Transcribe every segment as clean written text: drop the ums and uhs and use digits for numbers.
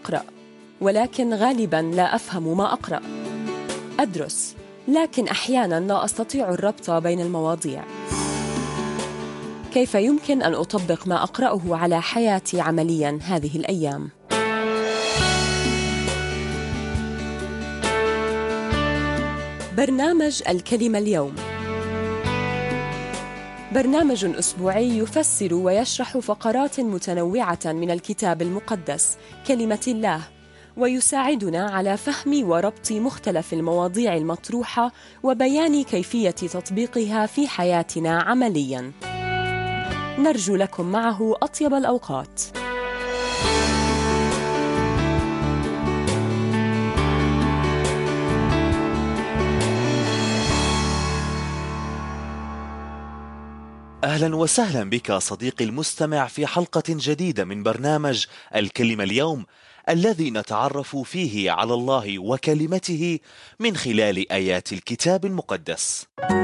أقرأ، ولكن غالباً لا أفهم ما أقرأ. أدرس، لكن أحياناً لا أستطيع الربط بين المواضيع. كيف يمكن أن أطبق ما أقرأه على حياتي عملياً هذه الأيام؟ برنامج الكلمة اليوم برنامج أسبوعي يفسر ويشرح فقرات متنوعة من الكتاب المقدس كلمة الله، ويساعدنا على فهم وربط مختلف المواضيع المطروحة وبيان كيفية تطبيقها في حياتنا عملياً. نرجو لكم معه أطيب الأوقات. أهلا وسهلا بك صديقي المستمع في حلقة جديدة من برنامج الكلمة اليوم، الذي نتعرف فيه على الله وكلمته من خلال آيات الكتاب المقدس.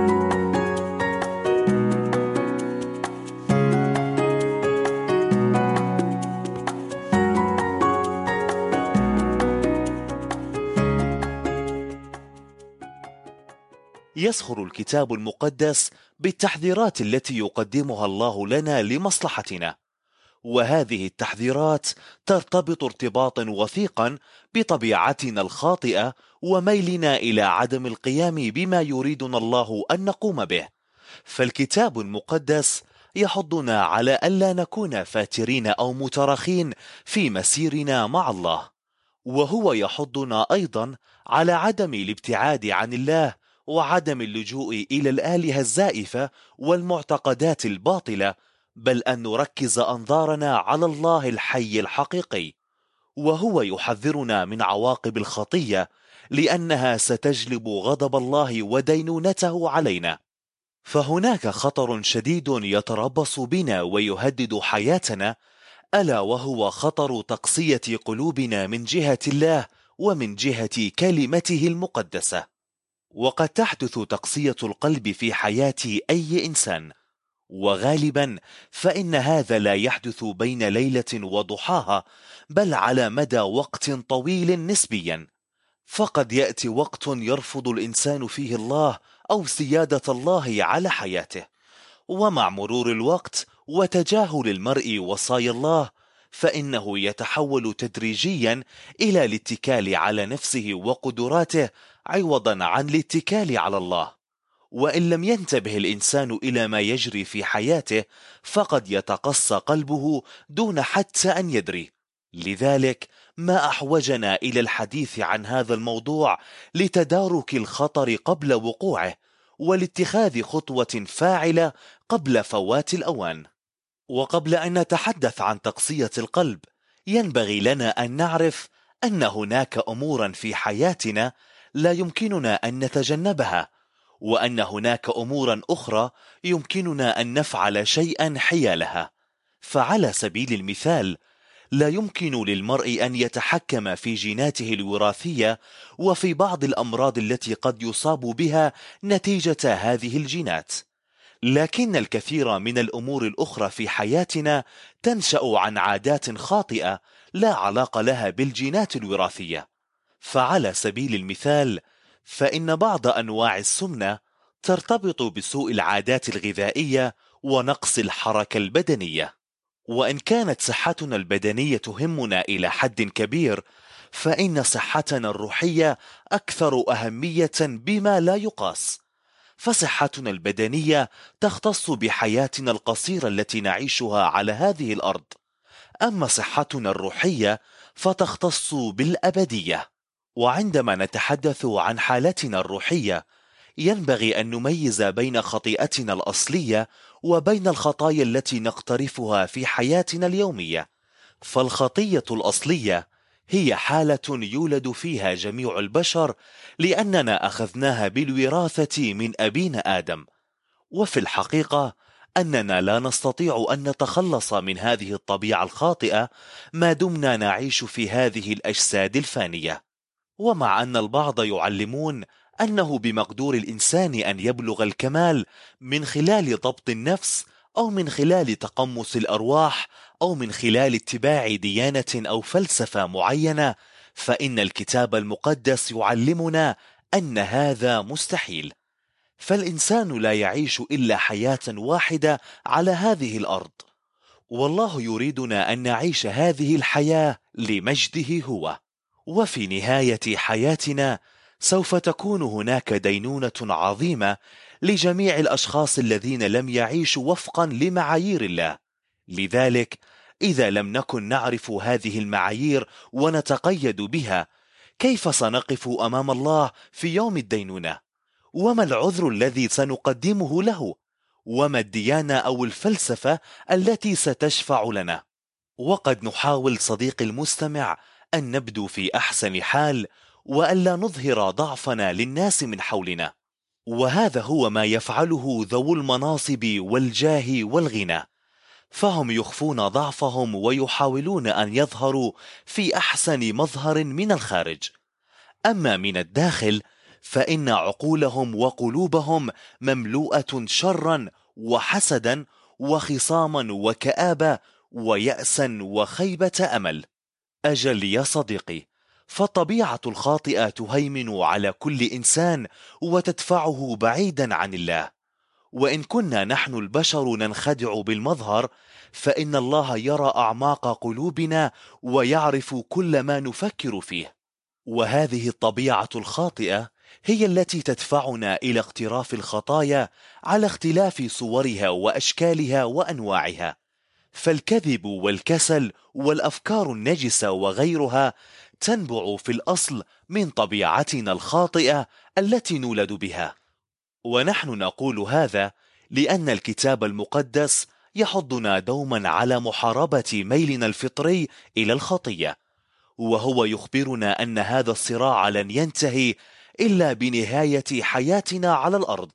يسخر الكتاب المقدس بالتحذيرات التي يقدمها الله لنا لمصلحتنا، وهذه التحذيرات ترتبط ارتباطا وثيقا بطبيعتنا الخاطئة وميلنا إلى عدم القيام بما يريدنا الله أن نقوم به. فالكتاب المقدس يحضنا على ألا نكون فاترين أو متراخين في مسيرنا مع الله، وهو يحضنا أيضا على عدم الابتعاد عن الله وعدم اللجوء إلى الآلهة الزائفة والمعتقدات الباطلة، بل أن نركز أنظارنا على الله الحي الحقيقي، وهو يحذرنا من عواقب الخطية لأنها ستجلب غضب الله ودينونته علينا. فهناك خطر شديد يتربص بنا ويهدد حياتنا، ألا وهو خطر تقصية قلوبنا من جهة الله ومن جهة كلمته المقدسة. وقد تحدث تقصية القلب في حياة أي إنسان، وغالبا فإن هذا لا يحدث بين ليلة وضحاها، بل على مدى وقت طويل نسبيا. فقد يأتي وقت يرفض الإنسان فيه الله أو سيادة الله على حياته، ومع مرور الوقت وتجاهل المرء وصايا الله فإنه يتحول تدريجيا إلى الاتكال على نفسه وقدراته عوضا عن الاتكال على الله. وإن لم ينتبه الإنسان إلى ما يجري في حياته فقد يتقصى قلبه دون حتى أن يدري. لذلك ما أحوجنا إلى الحديث عن هذا الموضوع لتدارك الخطر قبل وقوعه، ولاتخاذ خطوة فاعلة قبل فوات الأوان. وقبل أن نتحدث عن تقصية القلب، ينبغي لنا أن نعرف أن هناك أمورا في حياتنا لا يمكننا أن نتجنبها، وأن هناك أمورا أخرى يمكننا أن نفعل شيئا حيالها. فعلى سبيل المثال، لا يمكن للمرء أن يتحكم في جيناته الوراثية وفي بعض الأمراض التي قد يصاب بها نتيجة هذه الجينات، لكن الكثير من الأمور الأخرى في حياتنا تنشأ عن عادات خاطئة لا علاقة لها بالجينات الوراثية. فعلى سبيل المثال، فإن بعض أنواع السمنة ترتبط بسوء العادات الغذائية ونقص الحركة البدنية. وإن كانت صحتنا البدنية تهمنا إلى حد كبير، فإن صحتنا الروحية أكثر أهمية بما لا يقاس. فصحتنا البدنية تختص بحياتنا القصيرة التي نعيشها على هذه الأرض، أما صحتنا الروحية فتختص بالأبدية. وعندما نتحدث عن حالتنا الروحية، ينبغي أن نميز بين خطيئتنا الأصلية وبين الخطايا التي نقترفها في حياتنا اليومية. فالخطية الأصلية هي حالة يولد فيها جميع البشر لأننا أخذناها بالوراثة من أبينا آدم، وفي الحقيقة أننا لا نستطيع أن نتخلص من هذه الطبيعة الخاطئة ما دمنا نعيش في هذه الأجساد الفانية. ومع أن البعض يعلمون أنه بمقدور الإنسان أن يبلغ الكمال من خلال ضبط النفس أو من خلال تقمص الأرواح أو من خلال اتباع ديانة أو فلسفة معينة، فإن الكتاب المقدس يعلمنا أن هذا مستحيل. فالإنسان لا يعيش إلا حياة واحدة على هذه الأرض، والله يريدنا أن نعيش هذه الحياة لمجده هو. وفي نهاية حياتنا سوف تكون هناك دينونة عظيمة لجميع الأشخاص الذين لم يعيشوا وفقا لمعايير الله. لذلك إذا لم نكن نعرف هذه المعايير ونتقيد بها، كيف سنقف أمام الله في يوم الدينونة؟ وما العذر الذي سنقدمه له؟ وما الديانة أو الفلسفة التي ستشفع لنا؟ وقد نحاول صديقي المستمع أن نبدو في أحسن حال وألا نظهر ضعفنا للناس من حولنا، وهذا هو ما يفعله ذو المناصب والجاه والغنى، فهم يخفون ضعفهم ويحاولون أن يظهروا في أحسن مظهر من الخارج. أما من الداخل فإن عقولهم وقلوبهم مملوءة شرا وحسدا وخصاما وكآبة ويأسا وخيبة أمل. أجل يا صديقي، فالطبيعة الخاطئة تهيمن على كل إنسان وتدفعه بعيدا عن الله. وإن كنا نحن البشر ننخدع بالمظهر، فإن الله يرى أعماق قلوبنا ويعرف كل ما نفكر فيه. وهذه الطبيعة الخاطئة هي التي تدفعنا إلى اقتراف الخطايا على اختلاف صورها وأشكالها وأنواعها. فالكذب والكسل والأفكار النجسة وغيرها تنبع في الأصل من طبيعتنا الخاطئة التي نولد بها. ونحن نقول هذا لأن الكتاب المقدس يحضنا دوما على محاربة ميلنا الفطري إلى الخطية، وهو يخبرنا أن هذا الصراع لن ينتهي إلا بنهاية حياتنا على الأرض.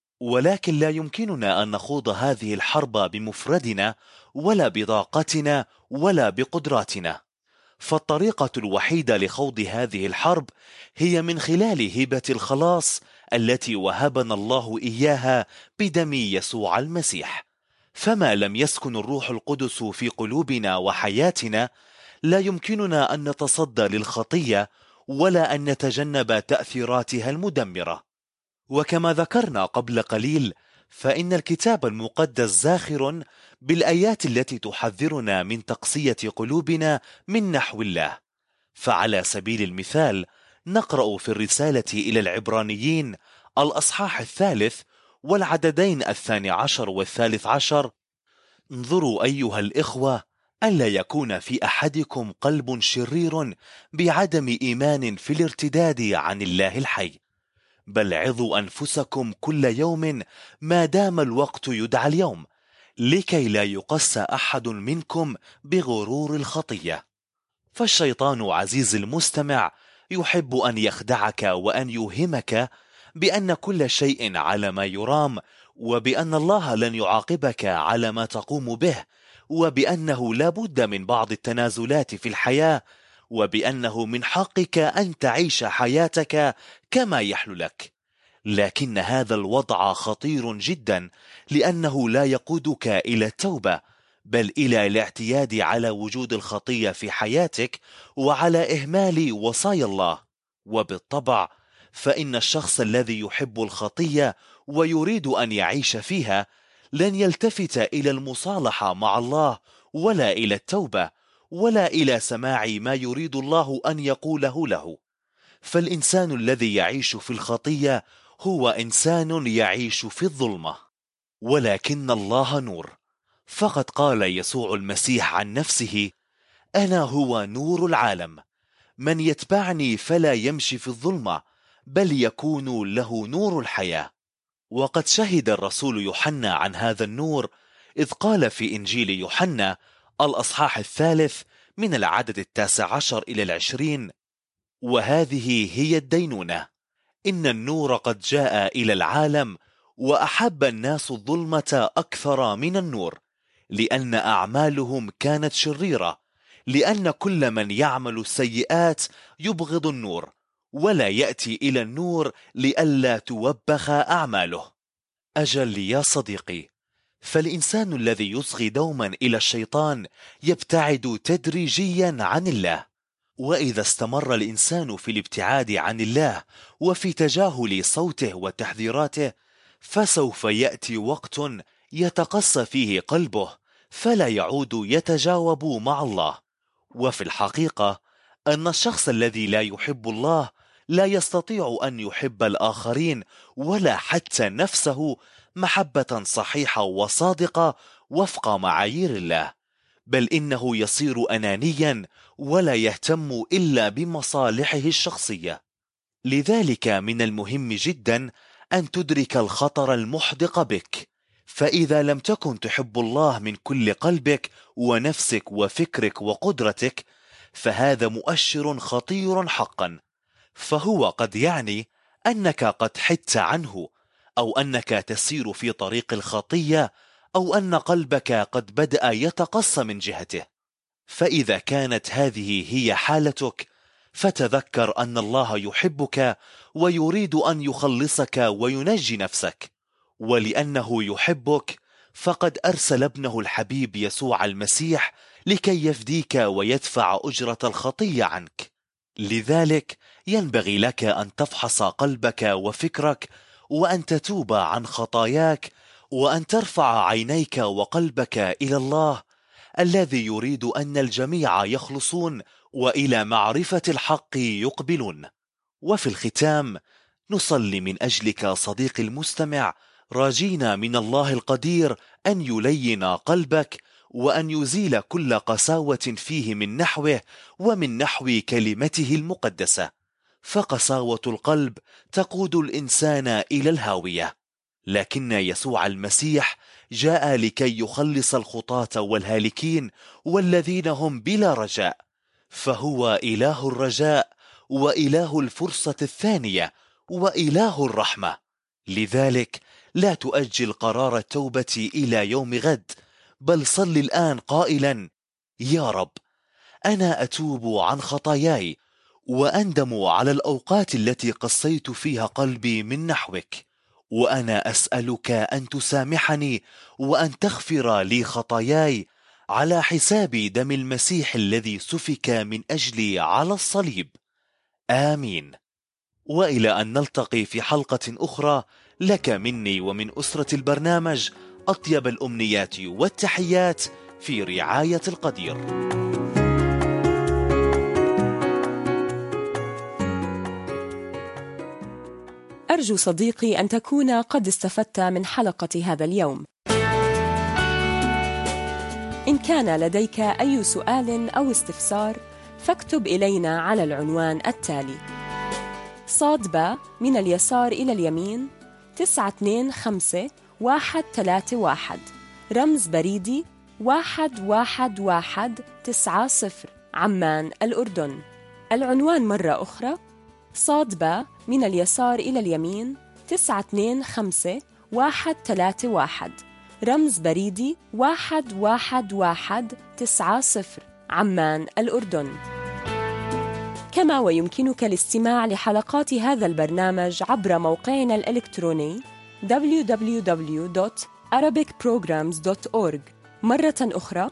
ولكن لا يمكننا أن نخوض هذه الحرب بمفردنا ولا بطاقتنا ولا بقدراتنا، فالطريقة الوحيدة لخوض هذه الحرب هي من خلال هبة الخلاص التي وهبنا الله إياها بدم يسوع المسيح. فما لم يسكن الروح القدس في قلوبنا وحياتنا، لا يمكننا أن نتصدى للخطية ولا أن نتجنب تأثيراتها المدمرة. وكما ذكرنا قبل قليل، فإن الكتاب المقدس زاخر بالآيات التي تحذرنا من تقسية قلوبنا من نحو الله. فعلى سبيل المثال نقرأ في الرسالة إلى العبرانيين الأصحاح 3 والعددين 12 و13: انظروا أيها الإخوة ألا يكون في أحدكم قلب شرير بعدم إيمان في الارتداد عن الله الحي، بل عظوا أنفسكم كل يوم ما دام الوقت يدعى اليوم، لكي لا يقسى أحد منكم بغرور الخطية. فالشيطان عزيز المستمع يحب أن يخدعك وأن يوهمك بأن كل شيء على ما يرام، وبأن الله لن يعاقبك على ما تقوم به، وبأنه لا بد من بعض التنازلات في الحياة، وبأنه من حقك أن تعيش حياتك كما يحلو لك. لكن هذا الوضع خطير جدا، لأنه لا يقودك إلى التوبة، بل إلى الاعتياد على وجود الخطية في حياتك وعلى إهمال وصايا الله. وبالطبع فإن الشخص الذي يحب الخطية ويريد أن يعيش فيها لن يلتفت إلى المصالحة مع الله ولا إلى التوبة ولا إلى سماع ما يريد الله أن يقوله له. فالإنسان الذي يعيش في الخطية هو إنسان يعيش في الظلمة، ولكن الله نور. فقد قال يسوع المسيح عن نفسه: أنا هو نور العالم، من يتبعني فلا يمشي في الظلمة بل يكون له نور الحياة. وقد شهد الرسول يوحنا عن هذا النور إذ قال في إنجيل يوحنا الأصحاح 3 من العدد 19 إلى 20: وهذه هي الدينونة، إن النور قد جاء إلى العالم وأحب الناس الظلمة أكثر من النور، لأن أعمالهم كانت شريرة، لأن كل من يعمل السيئات يبغض النور ولا يأتي إلى النور لئلا توبخ أعماله. أجل يا صديقي، فالإنسان الذي يصغي دوما إلى الشيطان يبتعد تدريجيا عن الله، وإذا استمر الإنسان في الابتعاد عن الله وفي تجاهل صوته وتحذيراته، فسوف يأتي وقت يتقسى فيه قلبه فلا يعود يتجاوب مع الله. وفي الحقيقة أن الشخص الذي لا يحب الله لا يستطيع أن يحب الآخرين ولا حتى نفسه محبة صحيحة وصادقة وفق معايير الله، بل إنه يصير أنانيا ولا يهتم إلا بمصالحه الشخصية. لذلك من المهم جدا أن تدرك الخطر المحدق بك، فإذا لم تكن تحب الله من كل قلبك ونفسك وفكرك وقدرتك، فهذا مؤشر خطير حقا، فهو قد يعني أنك قد حدت عنه، أو أنك تسير في طريق الخطية، أو أن قلبك قد بدأ يتقص من جهته. فإذا كانت هذه هي حالتك، فتذكر أن الله يحبك ويريد أن يخلصك وينجي نفسك، ولأنه يحبك فقد أرسل ابنه الحبيب يسوع المسيح لكي يفديك ويدفع أجرة الخطية عنك. لذلك ينبغي لك أن تفحص قلبك وفكرك، وأن تتوب عن خطاياك، وأن ترفع عينيك وقلبك إلى الله الذي يريد أن الجميع يخلصون وإلى معرفة الحق يقبلون. وفي الختام نصلي من أجلك صديقي المستمع، راجينا من الله القدير أن يلين قلبك وأن يزيل كل قساوة فيه من نحوه ومن نحو كلمته المقدسة، فقساوة القلب تقود الإنسان إلى الهاوية، لكن يسوع المسيح جاء لكي يخلص الخطاة والهالكين والذين هم بلا رجاء، فهو إله الرجاء وإله الفرصة الثانية وإله الرحمة. لذلك لا تؤجل قرار التوبة إلى يوم غد، بل صل الآن قائلا: يا رب، أنا أتوب عن خطاياي وأندم على الأوقات التي قسيت فيها قلبي من نحوك، وأنا أسألك أن تسامحني وأن تغفر لي خطاياي على حساب دم المسيح الذي سفك من أجلي على الصليب. آمين. وإلى أن نلتقي في حلقة أخرى، لك مني ومن أسرة البرنامج أطيب الأمنيات والتحيات في رعاية القدير. أرجو صديقي أن تكون قد استفدت من حلقة هذا اليوم. إن كان لديك أي سؤال أو استفسار، فاكتب إلينا على العنوان التالي: ص/ب من اليسار إلى اليمين 925131، رمز بريدي 11190، عمان، الأردن. العنوان مرة أخرى: ص/ب من اليسار إلى اليمين 925131، رمز بريدي 11190، عمان، الأردن. كما ويمكنك الاستماع لحلقات هذا البرنامج عبر موقعنا الإلكتروني www.arabicprograms.org. مرة أخرى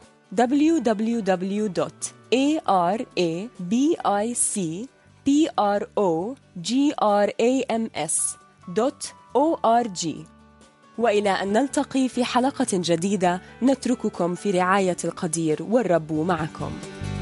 www.arabicprograms.org. وإلى أن نلتقي في حلقة جديدة، نترككم في رعاية القدير، والرب معكم.